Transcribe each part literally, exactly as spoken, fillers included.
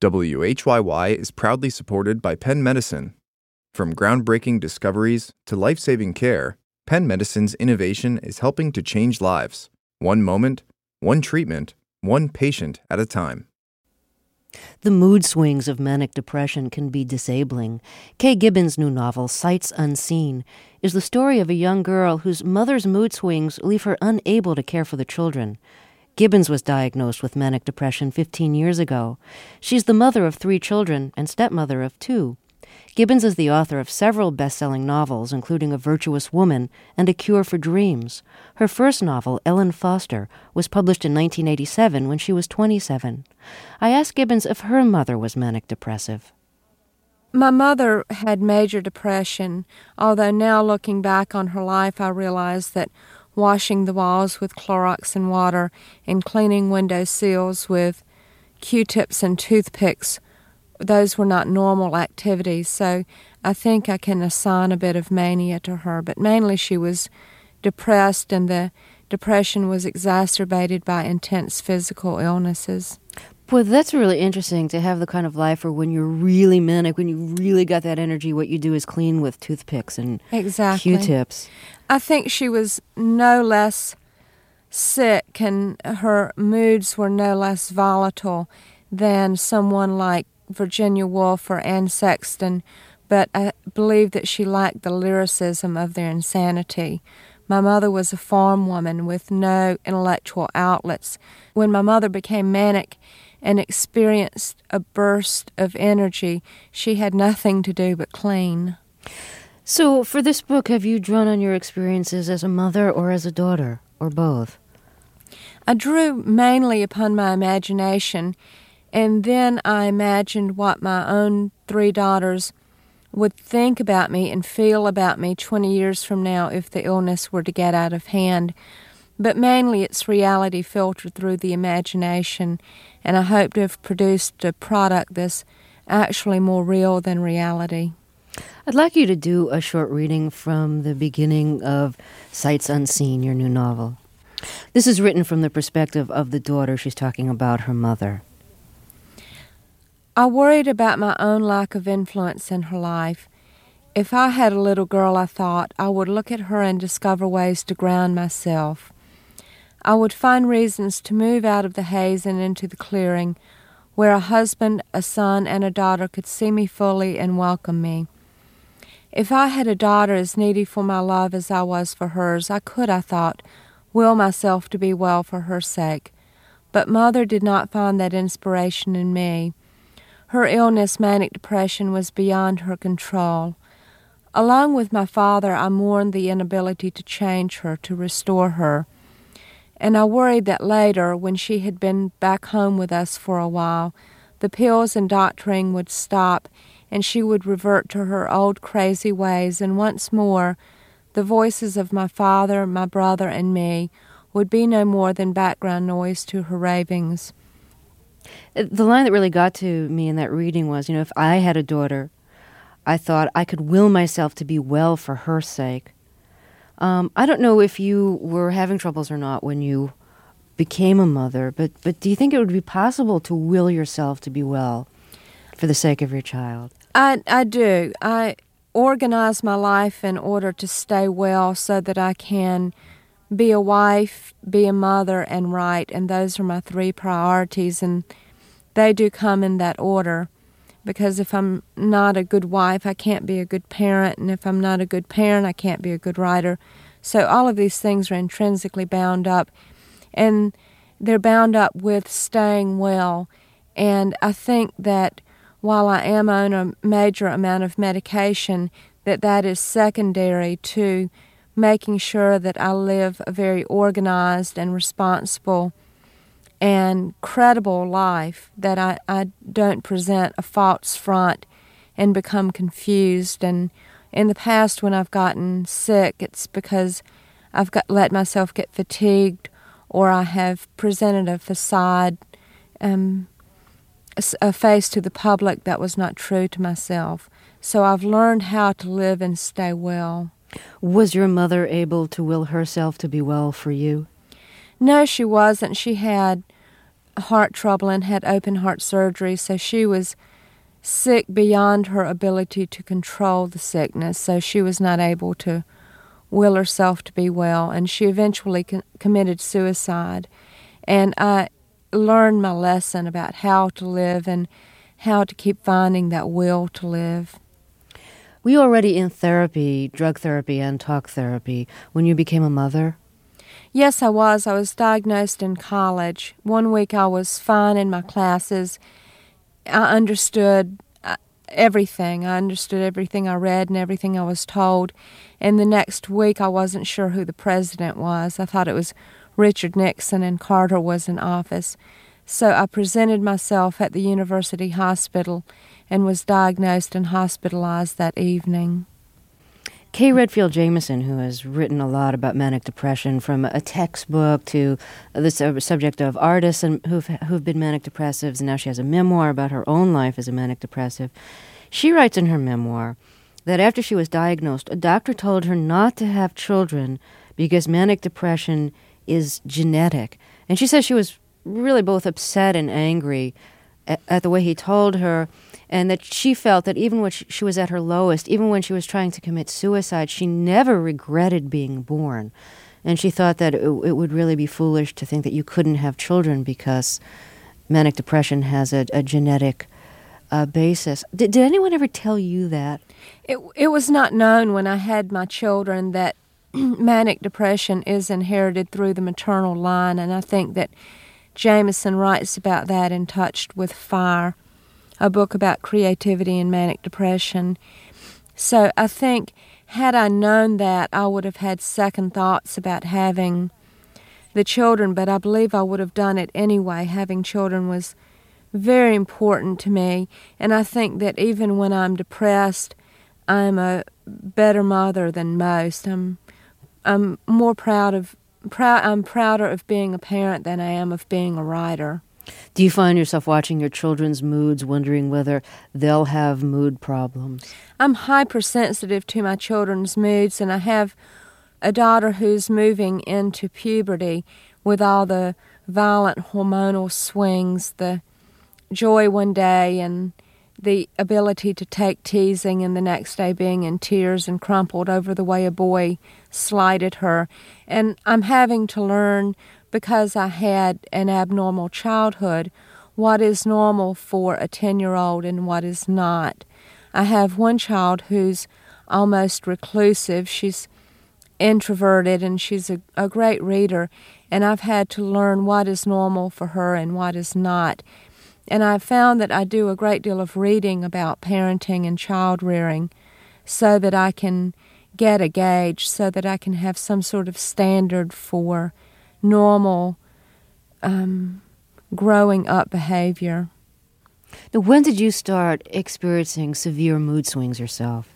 W H Y Y is proudly supported by Penn Medicine. From groundbreaking discoveries to life-saving care, Penn Medicine's innovation is helping to change lives, one moment, one treatment, one patient at a time. The mood swings of manic depression can be disabling. Kay Gibbons' new novel, Sights Unseen, is the story of a young girl whose mother's mood swings leave her unable to care for the children. Gibbons was diagnosed with manic depression fifteen years ago. She's the mother of three children and stepmother of two. Gibbons is the author of several best-selling novels, including A Virtuous Woman and A Cure for Dreams. Her first novel, Ellen Foster, was published in nineteen eighty-seven when she was twenty-seven. I asked Gibbons if her mother was manic depressive. My mother had major depression, although now looking back on her life, I realize that washing the walls with Clorox and water and cleaning window sills with Q-tips and toothpicks, those were not normal activities. So I think I can assign a bit of mania to her. But mainly she was depressed, and the depression was exacerbated by intense physical illnesses. Well, that's really interesting to have the kind of life where when you're really manic, when you really got that energy, what you do is clean with toothpicks and exactly. Q-tips. I think she was no less sick and her moods were no less volatile than someone like Virginia Woolf or Anne Sexton, but I believe that she lacked the lyricism of their insanity. My mother was a farm woman with no intellectual outlets. When my mother became manic and experienced a burst of energy, she had nothing to do but clean. So for this book, have you drawn on your experiences as a mother or as a daughter, or both? I drew mainly upon my imagination, and then I imagined what my own three daughters would think about me and feel about me twenty years from now if the illness were to get out of hand. But mainly it's reality filtered through the imagination, and I hope to have produced a product that's actually more real than reality. I'd like you to do a short reading from the beginning of Sights Unseen, your new novel. This is written from the perspective of the daughter. She's talking about her mother. I worried about my own lack of influence in her life. If I had a little girl, I thought, I would look at her and discover ways to ground myself. I would find reasons to move out of the haze and into the clearing, where a husband, a son, and a daughter could see me fully and welcome me. If I had a daughter as needy for my love as I was for hers, I could, I thought, will myself to be well for her sake. But Mother did not find that inspiration in me. Her illness, manic depression, was beyond her control. Along with my father, I mourned the inability to change her, to restore her. And I worried that later, when she had been back home with us for a while, the pills and doctoring would stop, and she would revert to her old crazy ways, and once more, the voices of my father, my brother, and me would be no more than background noise to her ravings. The line that really got to me in that reading was, you know, if I had a daughter, I thought I could will myself to be well for her sake. Um, I don't know if you were having troubles or not when you became a mother, but, but do you think it would be possible to will yourself to be well for the sake of your child? I, I do. I organize my life in order to stay well so that I can be a wife, be a mother, and write, and those are my three priorities, and they do come in that order, because if I'm not a good wife, I can't be a good parent, and if I'm not a good parent, I can't be a good writer. So all of these things are intrinsically bound up, and they're bound up with staying well, and I think that while I am on a major amount of medication, that that is secondary to making sure that I live a very organized and responsible and credible life, that I, I don't present a false front and become confused. And in the past, when I've gotten sick, it's because I've got, let myself get fatigued, or I have presented a facade, um, a, a face to the public that was not true to myself. So I've learned how to live and stay well. Was your mother able to will herself to be well for you? No, she wasn't. She had heart trouble and had open heart surgery, so she was sick beyond her ability to control the sickness, so she was not able to will herself to be well, and she eventually co- committed suicide. And I learned my lesson about how to live and how to keep finding that will to live. Were you already in therapy, drug therapy and talk therapy, when you became a mother? Yes, I was. I was diagnosed in college. One week I was fine in my classes. I understood everything. I understood everything I read and everything I was told. And the next week I wasn't sure who the president was. I thought it was Richard Nixon and Carter was in office. So I presented myself at the university hospital and was diagnosed and hospitalized that evening. Kay Redfield Jamison, who has written a lot about manic depression, from a textbook to the subject of artists and who've, who've been manic depressives, and now she has a memoir about her own life as a manic depressive. She writes in her memoir that after she was diagnosed, a doctor told her not to have children because manic depression is genetic. And she says she was really both upset and angry at, at the way he told her, and that she felt that even when she was at her lowest, even when she was trying to commit suicide, she never regretted being born. And she thought that it, it would really be foolish to think that you couldn't have children because manic depression has a, a genetic uh, basis. Did, did anyone ever tell you that? It, it was not known when I had my children that manic depression is inherited through the maternal line, and I think that Jamison writes about that in Touched with Fire, a book about creativity and manic depression. So I think had I known that, I would have had second thoughts about having the children, but I believe I would have done it anyway. Having children was very important to me, and I think that even when I'm depressed, I'm a better mother than most. I'm I'm more proud of proud I'm prouder of being a parent than I am of being a writer. Do you find yourself watching your children's moods, wondering whether they'll have mood problems? I'm hypersensitive to my children's moods, and I have a daughter who's moving into puberty with all the violent hormonal swings, the joy one day and the ability to take teasing and the next day being in tears and crumpled over the way a boy slighted her. And I'm having to learn, because I had an abnormal childhood, what is normal for a ten-year-old and what is not. I have one child who's almost reclusive. She's introverted and she's a, a great reader, and I've had to learn what is normal for her and what is not. And I've found that I do a great deal of reading about parenting and child rearing so that I can get a gauge, so that I can have some sort of standard for normal um, growing up behavior. Now, when did you start experiencing severe mood swings yourself?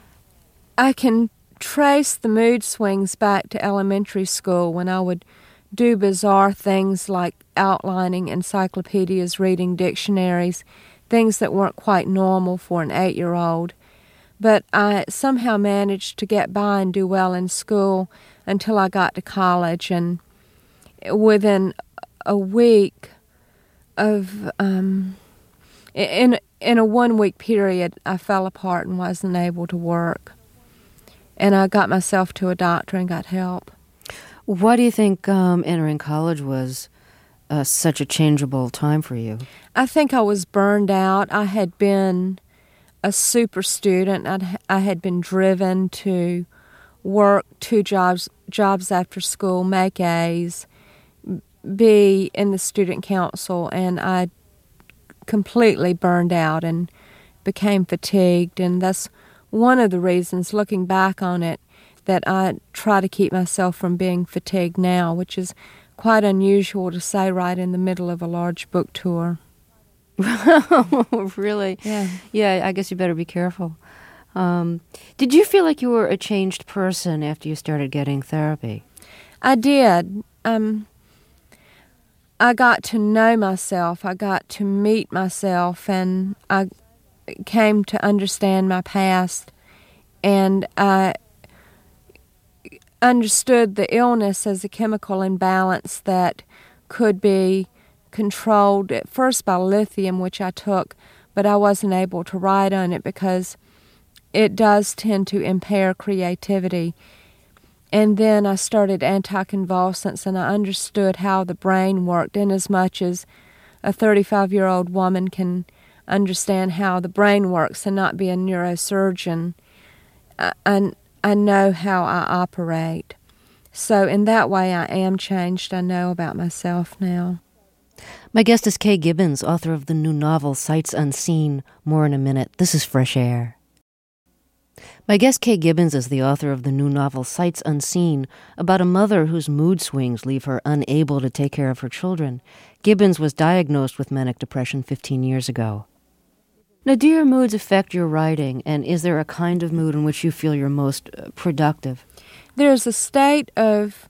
I can trace the mood swings back to elementary school when I would do bizarre things like outlining encyclopedias, reading dictionaries, things that weren't quite normal for an eight-year-old. But I somehow managed to get by and do well in school until I got to college, and within a week of, um, in, in a one-week period, I fell apart and wasn't able to work. And I got myself to a doctor and got help. Why do you think um, entering college was uh, such a changeable time for you? I think I was burned out. I had been a super student. I'd, I had been driven to work two jobs, jobs after school, make A's, be in the student council, and I completely burned out and became fatigued. And that's one of the reasons, looking back on it, that I try to keep myself from being fatigued now, which is quite unusual to say right in the middle of a large book tour. Really? Yeah. Yeah, I guess you better be careful. Um, did you feel like you were a changed person after you started getting therapy? I did. Um, I got to know myself. I got to meet myself, and I came to understand my past, and I understood the illness as a chemical imbalance that could be controlled at first by lithium, which I took, but I wasn't able to write on it because it does tend to impair creativity. And then I started anticonvulsants, and I understood how the brain worked, in as much as a thirty-five-year-old woman can understand how the brain works and not be a neurosurgeon. I, I, I know how I operate. So in that way, I am changed. I know about myself now. My guest is Kay Gibbons, author of the new novel Sights Unseen. More in a minute. This is Fresh Air. My guest, Kay Gibbons, is the author of the new novel Sights Unseen, about a mother whose mood swings leave her unable to take care of her children. Gibbons was diagnosed with manic depression fifteen years ago. Now, do your moods affect your writing, and is there a kind of mood in which you feel you're most uh, productive? There's a state of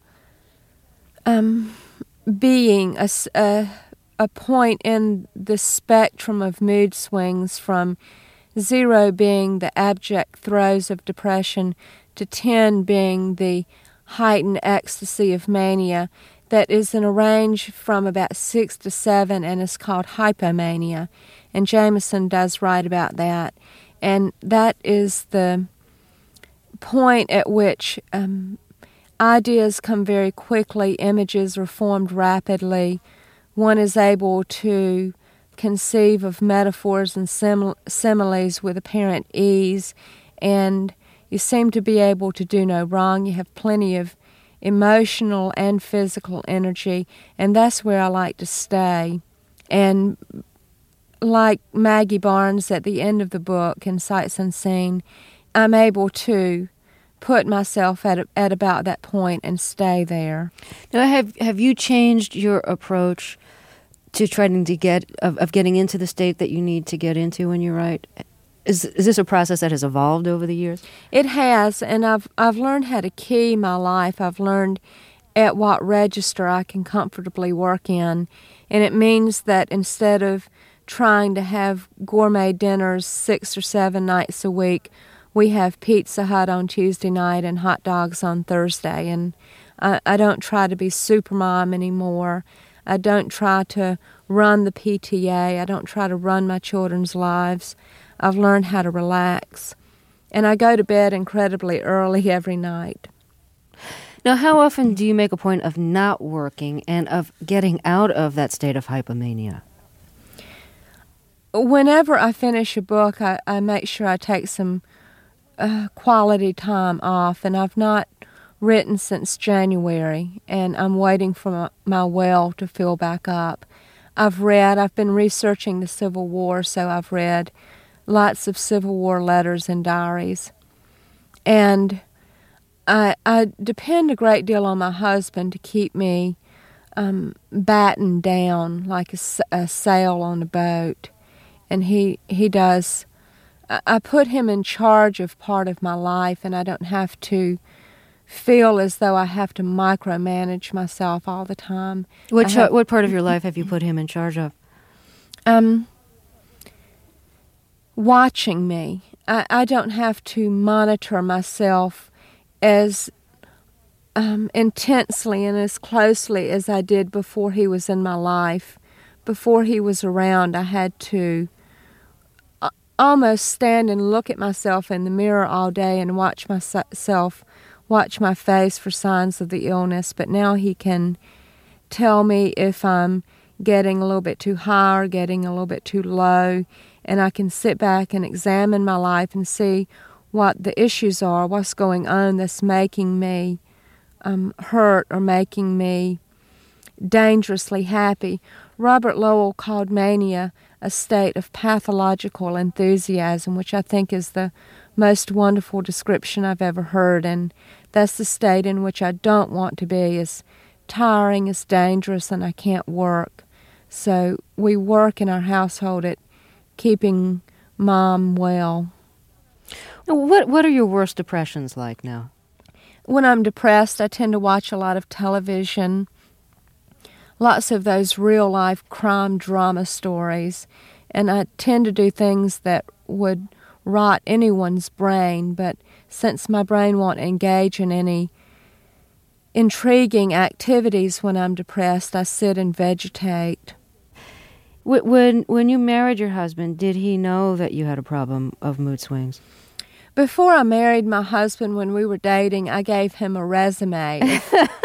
um, being, a, a, a point in the spectrum of mood swings from zero being the abject throes of depression to ten being the heightened ecstasy of mania, that is in a range from about six to seven and is called hypomania. And Jameson does write about that. And that is the point at which um, ideas come very quickly, images are formed rapidly, one is able to conceive of metaphors and simil- similes with apparent ease, and you seem to be able to do no wrong. You have plenty of emotional and physical energy, and that's where I like to stay. And like Maggie Barnes at the end of the book in Sights Unseen, I'm able to put myself at a, at about that point and stay there. Now, have have you changed your approach to trying to get of, of getting into the state that you need to get into when you write? Is is this a process that has evolved over the years? It has, and I've I've learned how to key my life. I've learned at what register I can comfortably work in, and it means that instead of trying to have gourmet dinners six or seven nights a week, we have Pizza Hut on Tuesday night and hot dogs on Thursday, and I, I don't try to be supermom anymore. I don't try to run the P T A. I don't try to run my children's lives. I've learned how to relax. And I go to bed incredibly early every night. Now, how often do you make a point of not working and of getting out of that state of hypomania? Whenever I finish a book, I, I make sure I take some uh, quality time off, and I've not written since January, and I'm waiting for my, my well to fill back up. I've read, I've been researching the Civil War, so I've read lots of Civil War letters and diaries. And I, I depend a great deal on my husband to keep me um, battened down like a, a sail on a boat. And he, he does, I, I put him in charge of part of my life, and I don't have to feel as though I have to micromanage myself all the time. What have, what part of your life have you put him in charge of? Um, watching me. I, I don't have to monitor myself as um, intensely and as closely as I did before he was in my life. Before he was around, I had to uh, almost stand and look at myself in the mirror all day and watch myself watch my face for signs of the illness, but now he can tell me if I'm getting a little bit too high or getting a little bit too low, and I can sit back and examine my life and see what the issues are, what's going on that's making me um, hurt or making me dangerously happy. Robert Lowell called mania a state of pathological enthusiasm, which I think is the most wonderful description I've ever heard, and that's the state in which I don't want to be. It's tiring, it's dangerous, and I can't work. So we work in our household at keeping Mom well. What What are your worst depressions like now? When I'm depressed, I tend to watch a lot of television, lots of those real-life crime drama stories, and I tend to do things that would rot anyone's brain, but since my brain won't engage in any intriguing activities when I'm depressed, I sit and vegetate. Wh- When when you married your husband, did he know that you had a problem of mood swings? Before I married my husband, when we were dating, I gave him a resume.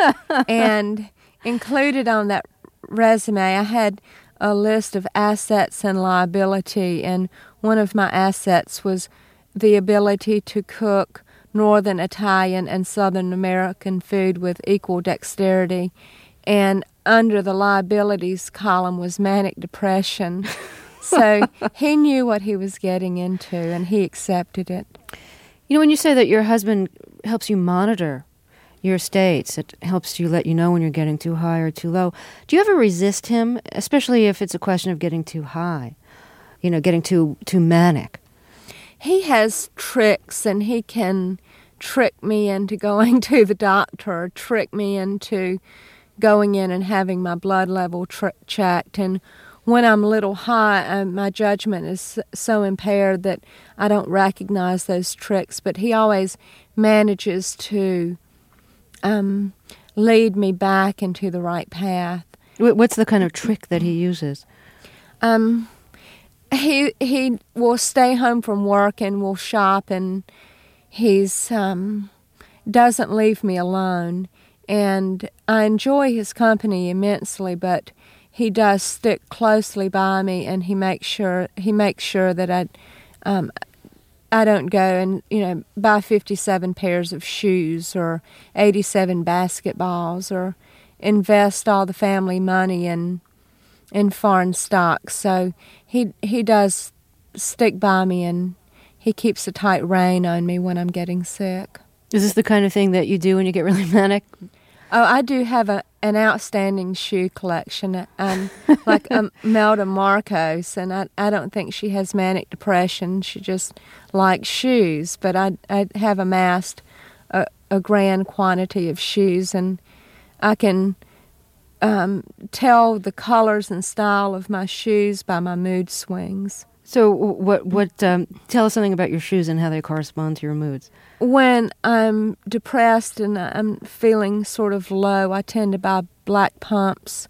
And included on that resume, I had a list of assets and liability. And one of my assets was the ability to cook Northern Italian and Southern American food with equal dexterity. And under the liabilities column was manic depression. So he knew what he was getting into, and he accepted it. You know, when you say that your husband helps you monitor your states, it helps you let you know when you're getting too high or too low, do you ever resist him, especially if it's a question of getting too high, you know, getting too too manic? He has tricks, and he can trick me into going to the doctor, or trick me into going in and having my blood level tr- checked. And when I'm a little high, uh, my judgment is so impaired that I don't recognize those tricks. But he always manages to um, lead me back into the right path. What's the kind of trick that he uses? Um, he he will stay home from work and will shop, and he's um, doesn't leave me alone. And I enjoy his company immensely, but he does stick closely by me, and he makes sure he makes sure that I, um, I don't go and you know buy fifty-seven pairs of shoes or eighty-seven basketballs or invest all the family money in in foreign stocks. So he he does stick by me, and he keeps a tight rein on me when I'm getting sick. Is this the kind of thing that you do when you get really manic? Oh, I do have a, an outstanding shoe collection, um, like um, Melda Marcos, and I, I don't think she has manic depression. She just likes shoes, but I, I have amassed a, a grand quantity of shoes, and I can um, tell the colors and style of my shoes by my mood swings. So what, what, um, tell us something about your shoes and how they correspond to your moods. When I'm depressed and I'm feeling sort of low, I tend to buy black pumps.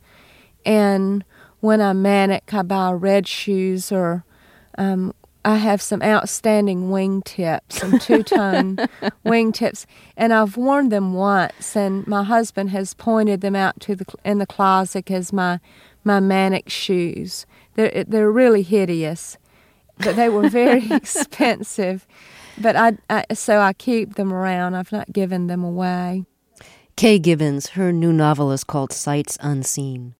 And when I'm manic, I buy red shoes, or um, I have some outstanding wingtips, some two-tone wingtips. And I've worn them once, and my husband has pointed them out to the in the closet as my my manic shoes. They're, they're really hideous. But they were very expensive. But I, I, so I keep them around. I've not given them away. Kay Gibbons, her new novel is called Sights Unseen.